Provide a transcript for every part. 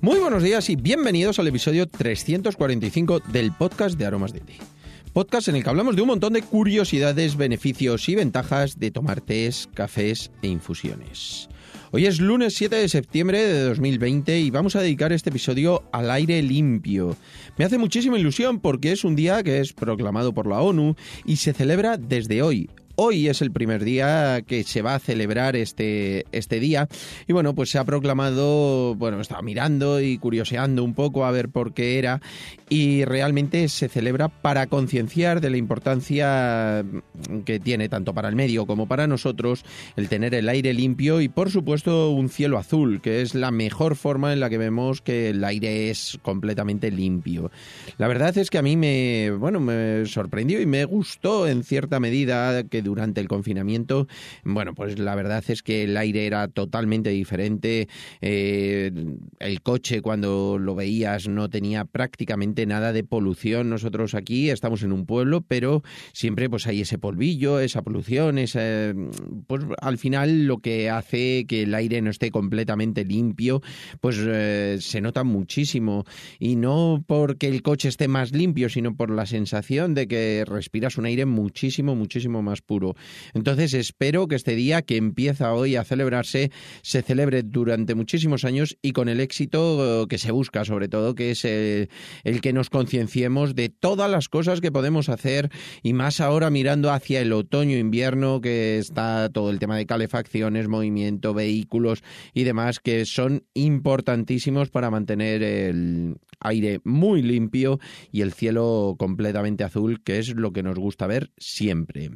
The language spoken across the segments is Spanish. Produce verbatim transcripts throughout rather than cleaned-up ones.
Muy buenos días y bienvenidos al episodio trescientos cuarenta y cinco del podcast de Aromas de Té. Podcast en el que hablamos de un montón de curiosidades, beneficios y ventajas de tomar tés, cafés e infusiones. Hoy es lunes siete de septiembre de dos mil veinte y vamos a dedicar este episodio al aire limpio. Me hace muchísima ilusión porque es un día que es proclamado por la ONU y se celebra desde hoy. Hoy es el primer día que se va a celebrar este, este día y bueno, pues se ha proclamado, bueno, estaba mirando y curioseando un poco a ver por qué era y realmente se celebra para concienciar de la importancia que tiene tanto para el medio como para nosotros el tener el aire limpio y por supuesto un cielo azul, que es la mejor forma en la que vemos que el aire es completamente limpio. La verdad es que a mí me, bueno, me sorprendió y me gustó en cierta medida que durante el confinamiento, bueno, pues la verdad es que el aire era totalmente diferente, eh, el coche cuando lo veías no tenía prácticamente nada de polución. Nosotros aquí estamos en un pueblo, pero siempre pues hay ese polvillo, esa polución, esa, pues al final lo que hace que el aire no esté completamente limpio, pues eh, se nota muchísimo y no porque el coche esté más limpio, sino por la sensación de que respiras un aire muchísimo, muchísimo más puro. Entonces espero que este día que empieza hoy a celebrarse se celebre durante muchísimos años y con el éxito que se busca, sobre todo, que es el, el que nos concienciemos de todas las cosas que podemos hacer y más ahora mirando hacia el otoño-invierno, que está todo el tema de calefacciones, movimiento, vehículos y demás, que son importantísimos para mantener el aire muy limpio y el cielo completamente azul, que es lo que nos gusta ver siempre.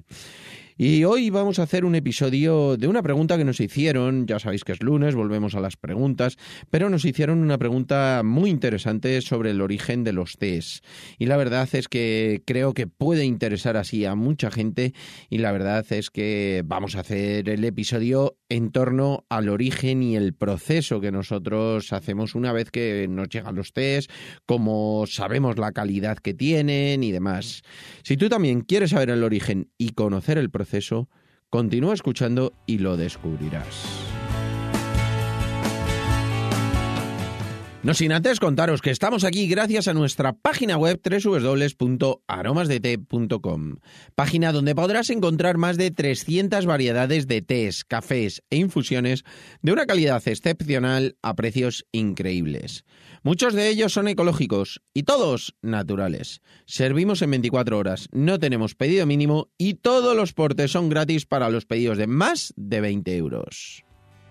Y hoy vamos a hacer un episodio de una pregunta que nos hicieron, ya sabéis que es lunes, volvemos a las preguntas, pero nos hicieron una pregunta muy interesante sobre el origen de los tés. Y la verdad es que creo que puede interesar así a mucha gente y la verdad es que vamos a hacer el episodio en torno al origen y el proceso que nosotros hacemos una vez que nos llegan los tés, cómo sabemos la calidad que tienen y demás. Si tú también quieres saber el origen y conocer el proceso, continúa escuchando y lo descubrirás. No sin antes contaros que estamos aquí gracias a nuestra página web doble u doble u doble u punto aromas de té punto com, página donde podrás encontrar más de trescientas variedades de tés, cafés e infusiones de una calidad excepcional a precios increíbles. Muchos de ellos son ecológicos y todos naturales. Servimos en veinticuatro horas, no tenemos pedido mínimo y todos los portes son gratis para los pedidos de más de veinte euros.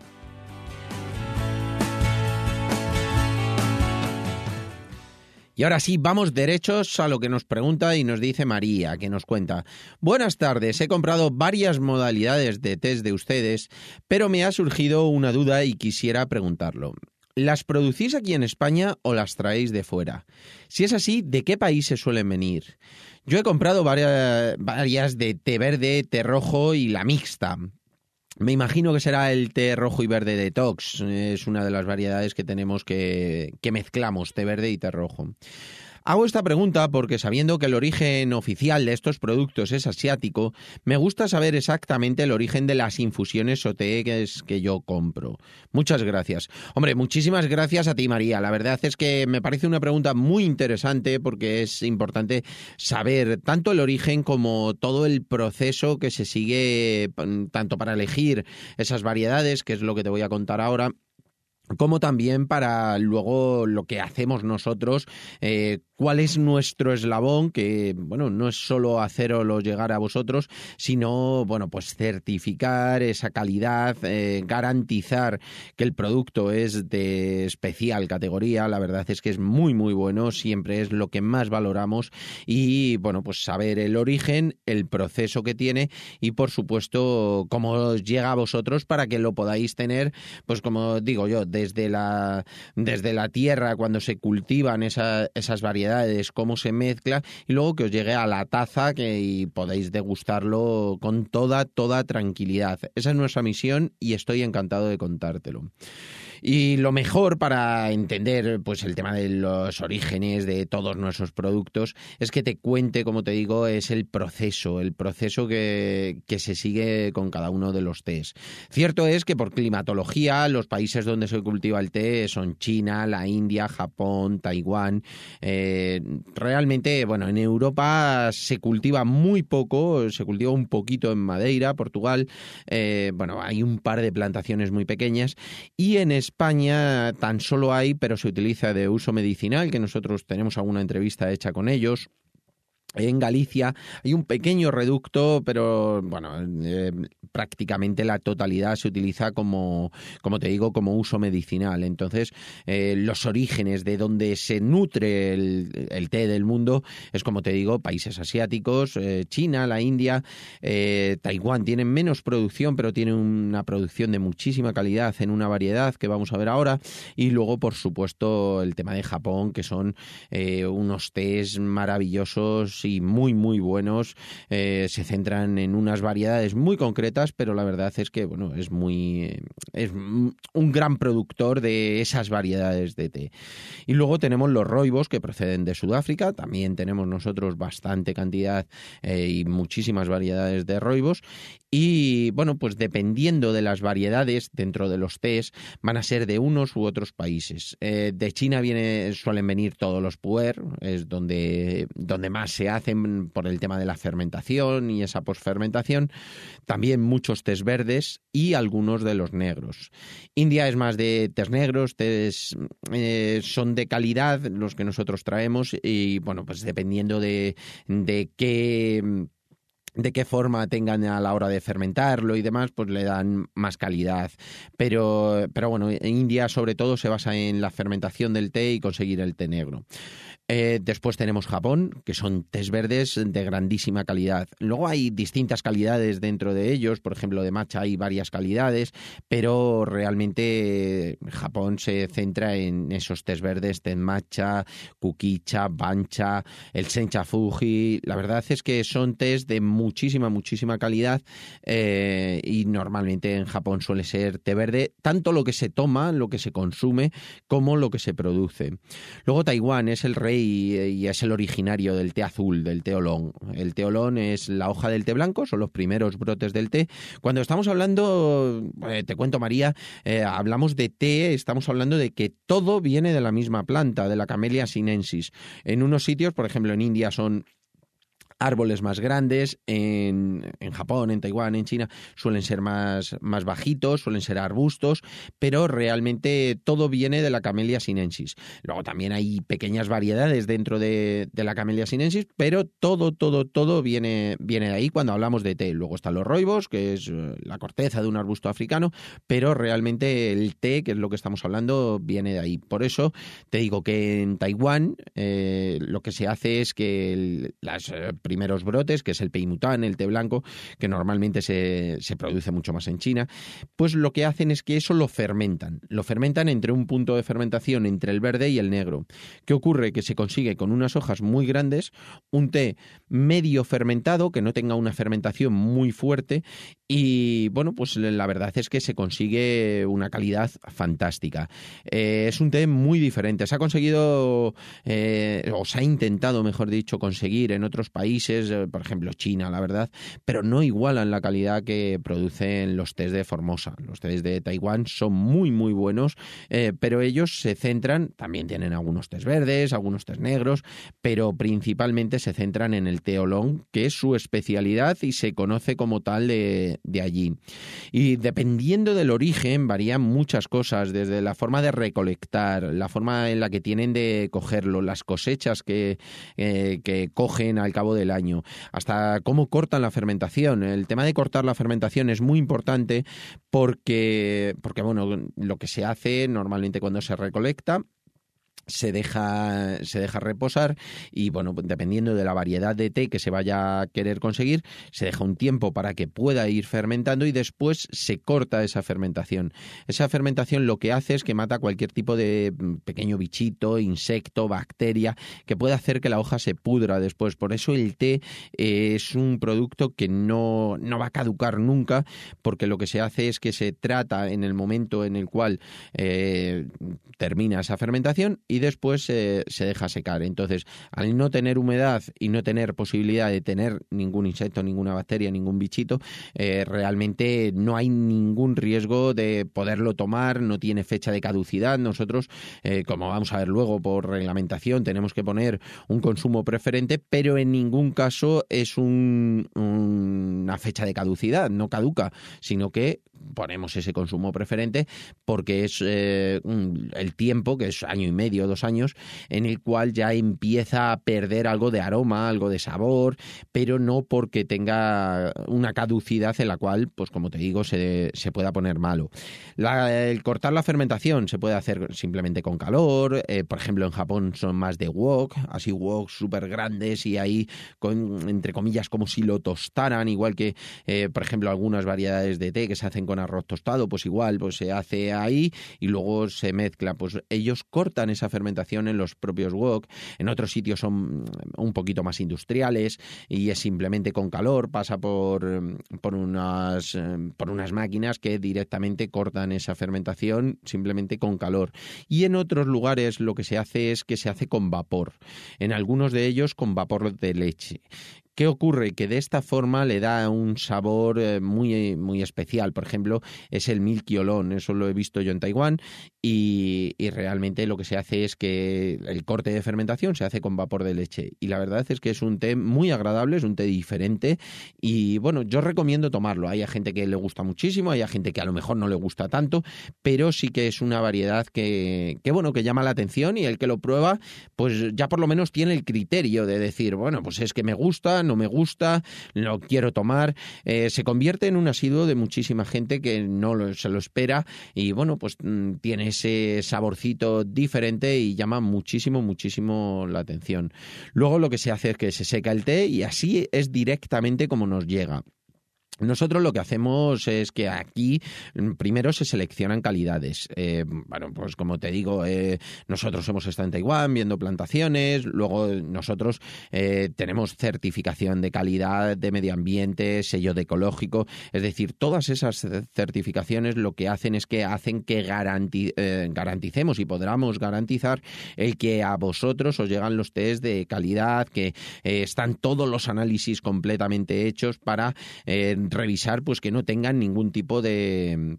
Y ahora sí, vamos derechos a lo que nos pregunta y nos dice María, que nos cuenta: buenas tardes, he comprado varias modalidades de tés de ustedes, pero me ha surgido una duda y quisiera preguntarlo. ¿Las producís aquí en España o las traéis de fuera? Si es así, ¿de qué países suelen venir? Yo he comprado varias, varias de té verde, té rojo y la mixta. Me imagino que será el té rojo y verde detox, es una de las variedades que tenemos que, que mezclamos, té verde y té rojo. Hago esta pregunta porque sabiendo que el origen oficial de estos productos es asiático, me gusta saber exactamente el origen de las infusiones o tés que yo compro. Muchas gracias. Hombre, muchísimas gracias a ti, María. La verdad es que me parece una pregunta muy interesante porque es importante saber tanto el origen como todo el proceso que se sigue tanto para elegir esas variedades, que es lo que te voy a contar ahora, como también para luego lo que hacemos nosotros, eh, cuál es nuestro eslabón, que bueno, no es solo hacerlo llegar a vosotros, sino bueno, pues certificar esa calidad, eh, garantizar que el producto es de especial categoría. La verdad es que es muy muy bueno, siempre es lo que más valoramos y bueno, pues saber el origen, el proceso que tiene y por supuesto cómo llega a vosotros para que lo podáis tener, pues como digo yo, de desde la, desde la tierra, cuando se cultivan esa, esas variedades, cómo se mezcla, y luego que os llegue a la taza que, y podéis degustarlo con toda, toda tranquilidad. Esa es nuestra misión y estoy encantado de contártelo. Y lo mejor para entender pues el tema de los orígenes de todos nuestros productos es que te cuente, como te digo, es el proceso, el proceso que, que se sigue con cada uno de los tés. Cierto es que por climatología los países donde se cultiva el té son China, la India, Japón, Taiwán. Eh, realmente, bueno, en Europa se cultiva muy poco, se cultiva un poquito en Madeira, Portugal. Eh, bueno, hay un par de plantaciones muy pequeñas y en España tan solo hay, pero se utiliza de uso medicinal, que nosotros tenemos alguna entrevista hecha con ellos. En Galicia hay un pequeño reducto, pero bueno, eh, prácticamente la totalidad se utiliza como, como te digo, como uso medicinal. Entonces, eh, los orígenes de donde se nutre el, el té del mundo es, como te digo, países asiáticos, eh, China, la India, eh, Taiwán tienen menos producción, pero tienen una producción de muchísima calidad en una variedad que vamos a ver ahora. Y luego, por supuesto, el tema de Japón, que son eh, unos tés maravillosos y muy muy buenos. Eh, se centran en unas variedades muy concretas, pero la verdad es que bueno, es muy es un gran productor de esas variedades de té. Y luego tenemos los rooibos, que proceden de Sudáfrica. También tenemos nosotros bastante cantidad eh, y muchísimas variedades de rooibos. Y bueno, pues dependiendo de las variedades dentro de los tés, van a ser de unos u otros países. Eh, de China viene, suelen venir todos los pu'er, es donde, donde más se hacen por el tema de la fermentación y esa posfermentación. También muchos tés verdes y algunos de los negros. India es más de tés negros, tés eh, son de calidad los que nosotros traemos y bueno, pues dependiendo de, de qué... de qué forma tengan a la hora de fermentarlo y demás, pues le dan más calidad. Pero, pero bueno, en India sobre todo se basa en la fermentación del té y conseguir el té negro. Eh, después tenemos Japón, que son tés verdes de grandísima calidad. Luego hay distintas calidades dentro de ellos, por ejemplo de matcha hay varias calidades, pero realmente Japón se centra en esos tés verdes, ten matcha, kukicha, bancha, el sencha fuji. La verdad es que son tés de muchísima, muchísima calidad eh, y normalmente en Japón suele ser té verde, tanto lo que se toma, lo que se consume, como lo que se produce. Luego Taiwán es el rey y, y es el originario del té azul, del té oolong. El té oolong es la hoja del té blanco, son los primeros brotes del té. Cuando estamos hablando, eh, te cuento María, eh, hablamos de té, estamos hablando de que todo viene de la misma planta, de la Camellia sinensis. En unos sitios, por ejemplo en India son árboles más grandes, en, en Japón, en Taiwán, en China, suelen ser más, más bajitos, suelen ser arbustos, pero realmente todo viene de la Camellia sinensis. Luego también hay pequeñas variedades dentro de, de la Camellia sinensis, pero todo, todo, todo viene, viene de ahí cuando hablamos de té. Luego están los rooibos, que es la corteza de un arbusto africano, pero realmente el té, que es lo que estamos hablando, viene de ahí. Por eso te digo que en Taiwán eh, lo que se hace es que el, las primeros brotes, que es el peimután, el té blanco, que normalmente se, se produce mucho más en China, pues lo que hacen es que eso lo fermentan. Lo fermentan entre un punto de fermentación entre el verde y el negro. ¿Qué ocurre? Que se consigue con unas hojas muy grandes, un té medio fermentado, que no tenga una fermentación muy fuerte y, bueno, pues la verdad es que se consigue una calidad fantástica. Eh, es un té muy diferente. Se ha conseguido, eh, o se ha intentado, mejor dicho, conseguir en otros países, por ejemplo China, la verdad, pero no igualan la calidad que producen los tés de Formosa. Los tés de Taiwán son muy muy buenos, eh, pero ellos se centran, también tienen algunos tés verdes, algunos tés negros, pero principalmente se centran en el té oolong, que es su especialidad y se conoce como tal de, de allí. Y dependiendo del origen varían muchas cosas, desde la forma de recolectar, la forma en la que tienen de cogerlo, las cosechas que, eh, que cogen al cabo del año, hasta cómo cortan la fermentación. El tema de cortar la fermentación es muy importante porque, porque bueno, lo que se hace normalmente cuando se recolecta, se deja, se deja reposar y, bueno, dependiendo de la variedad de té que se vaya a querer conseguir, se deja un tiempo para que pueda ir fermentando y después se corta esa fermentación. Esa fermentación lo que hace es que mata cualquier tipo de pequeño bichito, insecto, bacteria, que puede hacer que la hoja se pudra después. Por eso el té eh, es un producto que no, no va a caducar nunca, porque lo que se hace es que se trata en el momento en el cual eh, termina esa fermentación y después eh, se deja secar. Entonces, al no tener humedad y no tener posibilidad de tener ningún insecto, ninguna bacteria, ningún bichito, eh, realmente no hay ningún riesgo de poderlo tomar, no tiene fecha de caducidad. Nosotros, eh, como vamos a ver luego por reglamentación, tenemos que poner un consumo preferente, pero en ningún caso es un, un, una fecha de caducidad, no caduca, sino que ponemos ese consumo preferente porque es eh, el tiempo, que es año y medio, dos años, en el cual ya empieza a perder algo de aroma, algo de sabor, pero no porque tenga una caducidad en la cual, pues como te digo, se, se pueda poner malo. La, el cortar la fermentación se puede hacer simplemente con calor, eh, por ejemplo en Japón son más de wok, así wok súper grandes y ahí, con, entre comillas, como si lo tostaran, igual que, eh, por ejemplo, algunas variedades de té que se hacen con arroz tostado, pues igual, pues se hace ahí y luego se mezcla. Pues ellos cortan esa fermentación en los propios wok. En otros sitios son un poquito más industriales y es simplemente con calor, pasa por, por, unas, por unas máquinas que directamente cortan esa fermentación simplemente con calor. Y en otros lugares lo que se hace es que se hace con vapor. En algunos de ellos con vapor de leche. ¿Qué ocurre? Que de esta forma le da un sabor muy, muy especial. Por ejemplo, es el Milky Oolong, eso lo he visto yo en Taiwán y, y realmente lo que se hace es que el corte de fermentación se hace con vapor de leche y la verdad es que es un té muy agradable, es un té diferente y bueno, yo recomiendo tomarlo. Hay gente que le gusta muchísimo, hay gente que a lo mejor no le gusta tanto, pero sí que es una variedad que, que bueno, que llama la atención y el que lo prueba, pues ya por lo menos tiene el criterio de decir, bueno, pues es que me gusta, no me gusta, lo quiero tomar. Eh, se convierte en un asiduo de muchísima gente que no lo, se lo espera y bueno, pues mmm, tiene ese saborcito diferente y llama muchísimo, muchísimo la atención. Luego lo que se hace es que se seca el té y así es directamente como nos llega. Nosotros lo que hacemos es que aquí primero se seleccionan calidades. Eh, bueno, pues como te digo, eh, nosotros hemos estado en Taiwán viendo plantaciones, luego nosotros eh, tenemos certificación de calidad, de medio ambiente, sello de ecológico, es decir, todas esas certificaciones lo que hacen es que hacen que garanti- eh, garanticemos y podamos garantizar el que a vosotros os llegan los tés de calidad, que eh, están todos los análisis completamente hechos para eh, revisar pues que no tengan ningún tipo de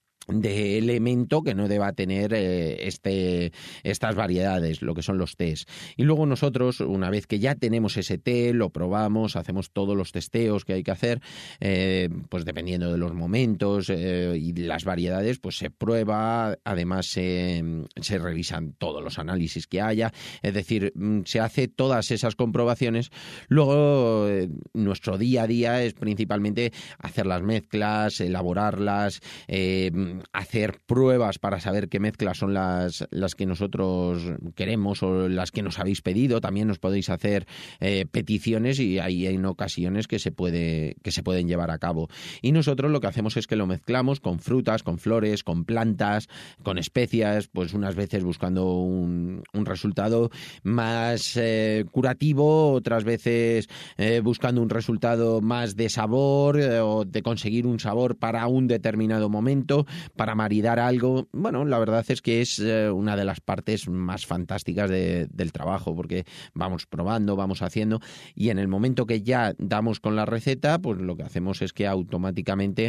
de elemento que no deba tener eh, este, estas variedades, lo que son los tés. Y luego nosotros, una vez que ya tenemos ese té, lo probamos, hacemos todos los testeos que hay que hacer, eh, pues dependiendo de los momentos eh, y las variedades, pues se prueba, además se, se revisan todos los análisis que haya, es decir, se hace todas esas comprobaciones. Luego, eh, nuestro día a día es principalmente hacer las mezclas, elaborarlas, eh, hacer pruebas para saber qué mezclas son las, las que nosotros queremos o las que nos habéis pedido. También nos podéis hacer eh, peticiones y hay en ocasiones que se puede que se pueden llevar a cabo. Y nosotros lo que hacemos es que lo mezclamos con frutas, con flores, con plantas, con especias, pues unas veces buscando un, un resultado más eh, curativo, otras veces eh, buscando un resultado más de sabor eh, o de conseguir un sabor para un determinado momento, para maridar algo. Bueno, la verdad es que es eh, una de las partes más fantásticas de, del trabajo, porque vamos probando, vamos haciendo, y en el momento que ya damos con la receta, pues lo que hacemos es que automáticamente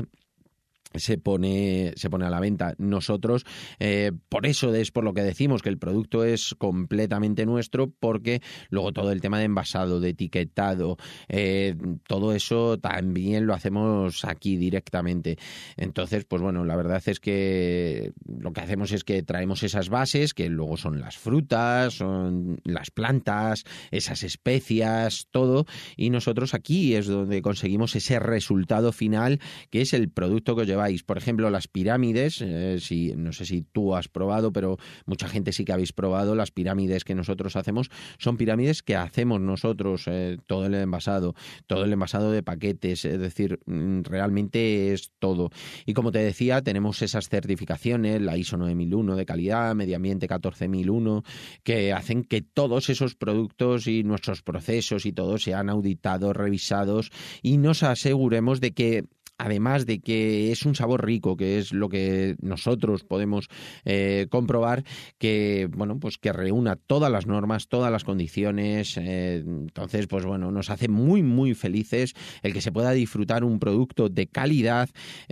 se pone se pone a la venta. Nosotros, eh, por eso es por lo que decimos que el producto es completamente nuestro, porque luego todo el tema de envasado, de etiquetado, eh, todo eso también lo hacemos aquí directamente. Entonces, pues bueno, la verdad es que lo que hacemos es que traemos esas bases, que luego son las frutas, son las plantas, esas especias, todo, y nosotros aquí es donde conseguimos ese resultado final, que es el producto que os lleva probáis, por ejemplo, las pirámides, eh, si, no sé si tú has probado, pero mucha gente sí que habéis probado las pirámides que nosotros hacemos, son pirámides que hacemos nosotros, eh, todo el envasado, todo el envasado de paquetes, es decir, realmente es todo. Y como te decía, tenemos esas certificaciones, la I S O nueve mil uno de calidad, Medio Ambiente catorce mil uno, que hacen que todos esos productos y nuestros procesos y todo sean auditados, revisados y nos aseguremos de que, además de que es un sabor rico, que es lo que nosotros podemos eh, comprobar, que bueno, pues que reúna todas las normas, todas las condiciones. Eh, entonces, pues bueno, nos hace muy, muy felices el que se pueda disfrutar un producto de calidad,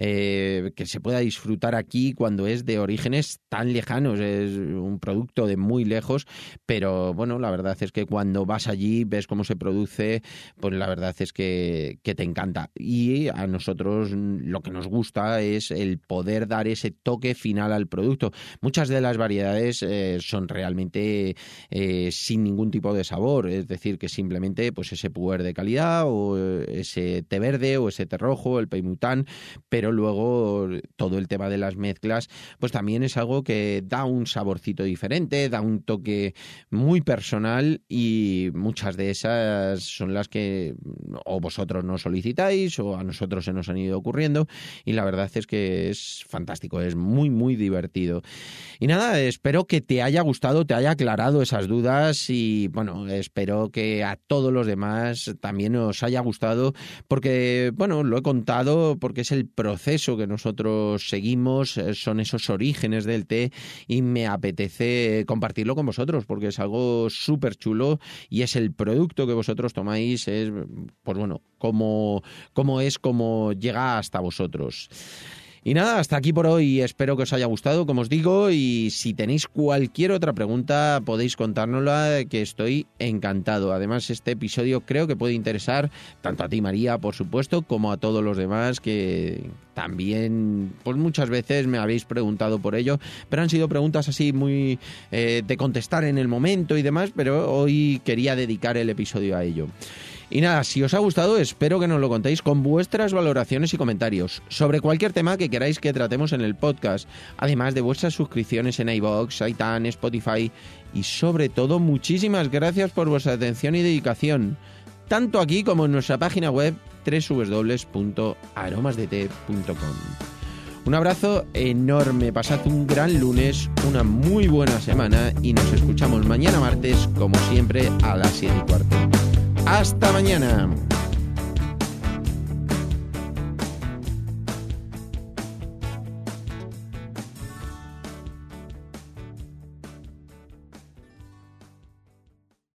eh, que se pueda disfrutar aquí cuando es de orígenes tan lejanos, es un producto de muy lejos, pero bueno, la verdad es que cuando vas allí, ves cómo se produce, pues la verdad es que, que te encanta. Y a nosotros lo que nos gusta es el poder dar ese toque final al producto. Muchas de las variedades eh, son realmente eh, sin ningún tipo de sabor, es decir, que simplemente pues ese puer de calidad o ese té verde o ese té rojo, el peimután, pero luego todo el tema de las mezclas pues también es algo que da un saborcito diferente, da un toque muy personal y muchas de esas son las que o vosotros nos solicitáis o a nosotros se nos han ido ocurriendo y la verdad es que es fantástico, es muy muy divertido. Y nada, espero que te haya gustado, te haya aclarado esas dudas y bueno, espero que a todos los demás también os haya gustado porque bueno, lo he contado porque es el proceso que nosotros seguimos, son esos orígenes del té y me apetece compartirlo con vosotros porque es algo súper chulo y es el producto que vosotros tomáis, es pues bueno, como, como es como llega hasta vosotros. Y nada, hasta aquí por hoy, espero que os haya gustado, como os digo, y si tenéis cualquier otra pregunta podéis contárnosla, que estoy encantado. Además, este episodio creo que puede interesar tanto a ti, María, por supuesto, como a todos los demás que también, pues muchas veces me habéis preguntado por ello, pero han sido preguntas así muy eh, de contestar en el momento y demás, pero hoy quería dedicar el episodio a ello. Y nada, si os ha gustado, espero que nos lo contéis con vuestras valoraciones y comentarios sobre cualquier tema que queráis que tratemos en el podcast, además de vuestras suscripciones en iVoox, iTunes, Spotify y sobre todo muchísimas gracias por vuestra atención y dedicación, tanto aquí como en nuestra página web doble u doble u doble u punto aromas de té punto com. Un abrazo enorme, pasad un gran lunes, una muy buena semana y nos escuchamos mañana martes, como siempre, a las siete y cuarto. ¡Hasta mañana!